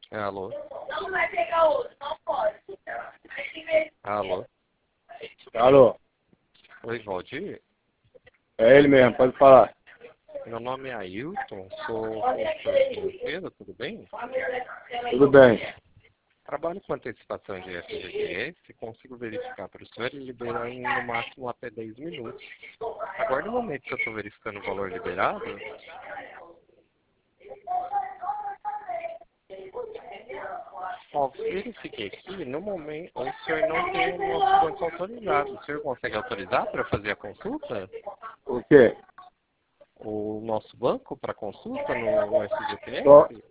Alô? Não vai pegar outro, não pode. Alô? Alô, Oi, Valdir? é ele mesmo, pode falar. Meu nome é Ailton, sou consultor financeiro, tudo bem? Tudo bem. Trabalho com antecipação de FGTS, consigo verificar para o senhor e liberar em no máximo até 10 minutos. Aguarde um momento que eu estou verificando o valor liberado. Ó, verifiquei aqui, no momento o senhor não tem o nosso banco autorizado. O senhor consegue autorizar para fazer a consulta? O quê? O nosso banco para consulta no Só FGTS?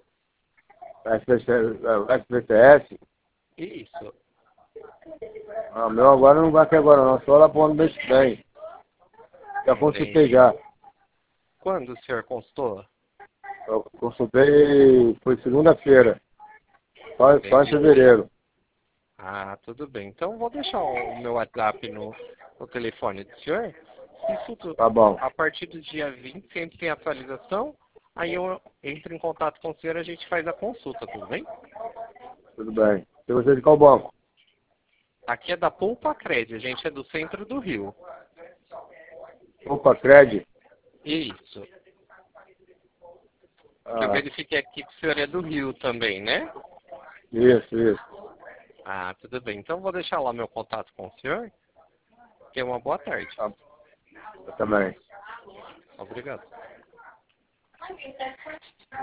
SBTS? Isso. Ah, meu agora não vai aqui agora não, só lá pro ano mês que vem. Já consultei Entendi. já. Quando o senhor consultou? Eu consultei, foi segunda-feira, só em Entendi. fevereiro. Ah, tudo bem. Então vou deixar o meu WhatsApp no telefone do senhor. Isso tudo. Tá bom, A partir do dia 20, sempre tem atualização. Aí eu entro em contato com o senhor e a gente faz a consulta, tudo bem? tudo bem. Se você de qual banco? Aqui é da Poupa Cred, a gente é do centro do Rio. Opa, Cred? Isso. Que eu Ah, verifiquei aqui que o senhor é do Rio também, né? isso. Ah, tudo bem. Então vou deixar lá meu contato com o senhor. Tenha uma boa tarde. Tá, eu também. Obrigado.